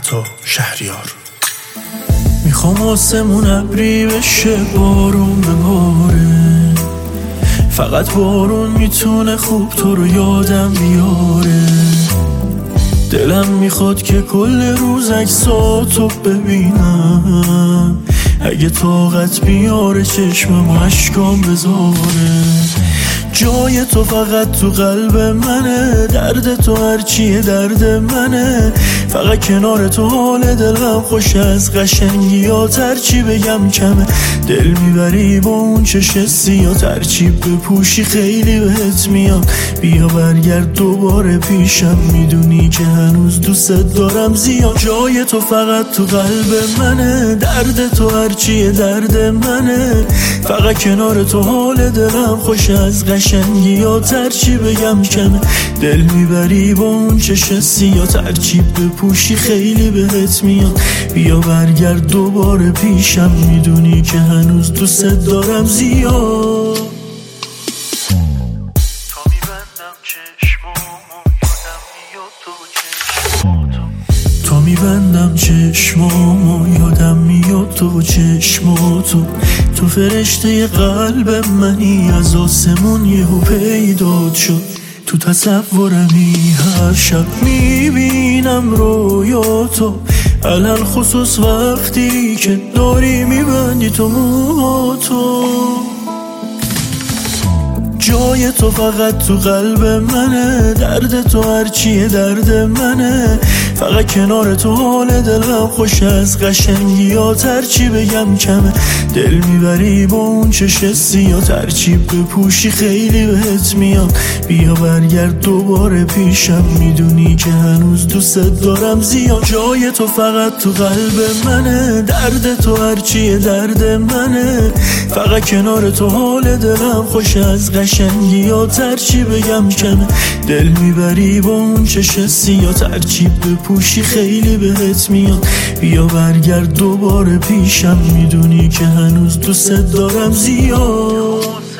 عطا شهریار. میخوام آسمون ابری بشه، بارون بباره، فقط بارون میتونه خوب تو رو یادم بیاره. دلم میخواد که کل روز عکساتو ببینم، اگه طاقت بیاره چشمم اشکام بذاره. جای تو فقط تو قلب منه، درد تو هرچیه درد منه، فقط کنار تو حال دلم خوش، از قشنگیات هرچی بگم کمه. دل میبری با اون چش سیاه، ترچیب بپوشی خیلی بهت میاد. بیا برگرد دوباره پیشم، میدونی که هنوز دوست دارم زیاد. جای تو فقط تو قلب منه، درد تو هرچیه درد منه، فقط کنار تو حال دلم خوش، از قشنگیات هرچی بگم کمه. دل میبری با اون چش سیاه، ترچیب بپوشی خیلی بهت میاد. بیا برگرد دوباره پیشم، میدونی که هنوز دوست دارم زیاد. تا میبندم چشمامو یادم میاد تو، تا میبندم چشمامو یادم میاد تو چشماتو. تو فرشته قلب منی، از آسمون یهو پیدات شد. تو تصورمی هر شب میبینم رویاتو، علل خصوص وقتی که داری میبندی تو موهاتو. جای تو فقط تو قلب منه، درد تو هرچیه درد منه، فقط کنار تو حال دلم خوش، از قشنگیات هرچی بگم کمه. دل میبری با اون چش سیاه، ترچیب بپوشی خیلی بهت میاد. بیا برگرد دوباره پیشم، میدونی که هنوز دوست دارم زیاد. جای تو فقط تو قلب منه، درد تو هرچیه درد منه، فقط کنار تو حال دلم خوش، از قشنگیات هرچی بگم کمه. دل میبری با اون چش سیاه، ترچیب بپوشی خیلی بهت میاد. بیا برگرد دوباره پیشم، میدونی که هنوز دوست دارم زیاد.